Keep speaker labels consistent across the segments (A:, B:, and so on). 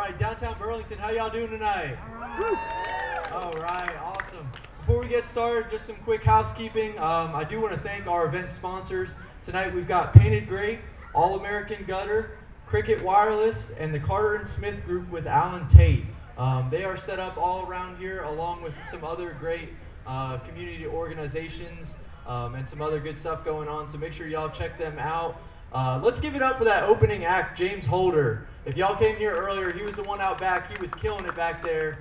A: right, downtown Burlington, how y'all doing tonight? All right, awesome. Before we get started, just some quick housekeeping. I do want to thank our event sponsors. Tonight we've got Painted Grape, All American Gutter, Cricket Wireless, and the Carter and Smith Group with Alan Tate. They are set up all around here along with some other great community organizations and some other good stuff going on, so make sure y'all check them out. Let's give it up for that opening act, James Holder. If y'all came here earlier, he was the one out back. He was killing it back there.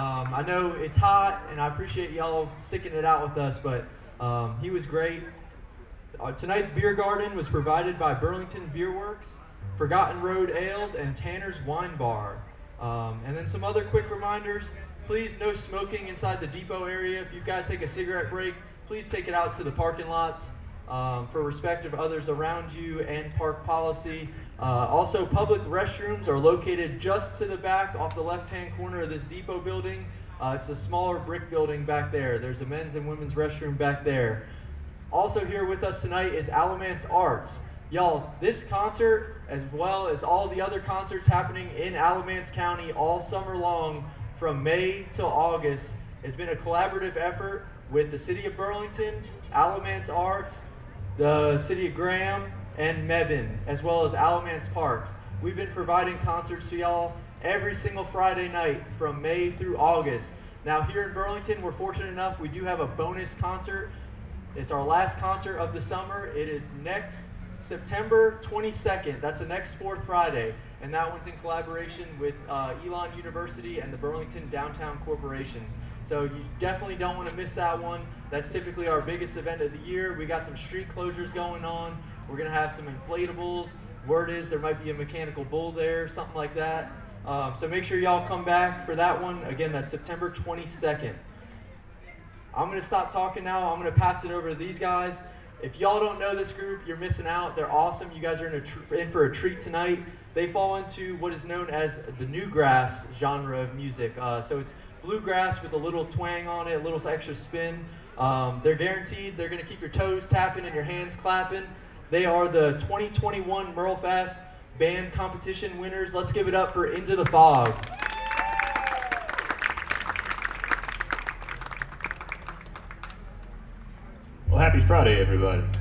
A: I know it's hot, and I appreciate y'all sticking it out with us, but he was great. Tonight's beer garden was provided by Burlington Beer Works, Forgotten Road Ales, and Tanner's Wine Bar. And then some other quick reminders. Please, no smoking inside the depot area. If you've got to take a cigarette break, please take it out to the parking lots for respect of others around you and park policy. Also, public restrooms are located just to the back off the left-hand corner of this depot building. It's a smaller brick building back there. There's a men's and women's restroom back there. Also here with us tonight is Alamance Arts. Y'all, this concert, as well as all the other concerts happening in Alamance County all summer long from May till August, has been a collaborative effort with the City of Burlington, Alamance Arts, the City of Graham, and Mebane, as well as Alamance Parks. We've been providing concerts to y'all every single Friday night from May through August. Now here in Burlington, we're fortunate enough, we do have a bonus concert. It's our last concert of the summer. It is next September 22nd. That's the next fourth Friday. And that one's in collaboration with Elon University and the Burlington Downtown Corporation. So you definitely don't want to miss that one. That's typically our biggest event of the year. We got some street closures going on. We're going to have some inflatables. Word is there might be a mechanical bull there, something like that. So make sure y'all come back for that one. Again, that's September 22nd. I'm going to stop talking now. I'm going to pass it over to these guys. If y'all don't know this group, you're missing out. They're awesome. You guys are in for a treat tonight. They fall into what is known as the newgrass genre of music. So it's bluegrass with a little twang on it, a little extra spin. They're guaranteed. They're going to keep your toes tapping and your hands clapping. They are the 2021 Merlefest Band Competition winners. Let's give it up for Into the Fog.
B: Well, happy Friday, everybody.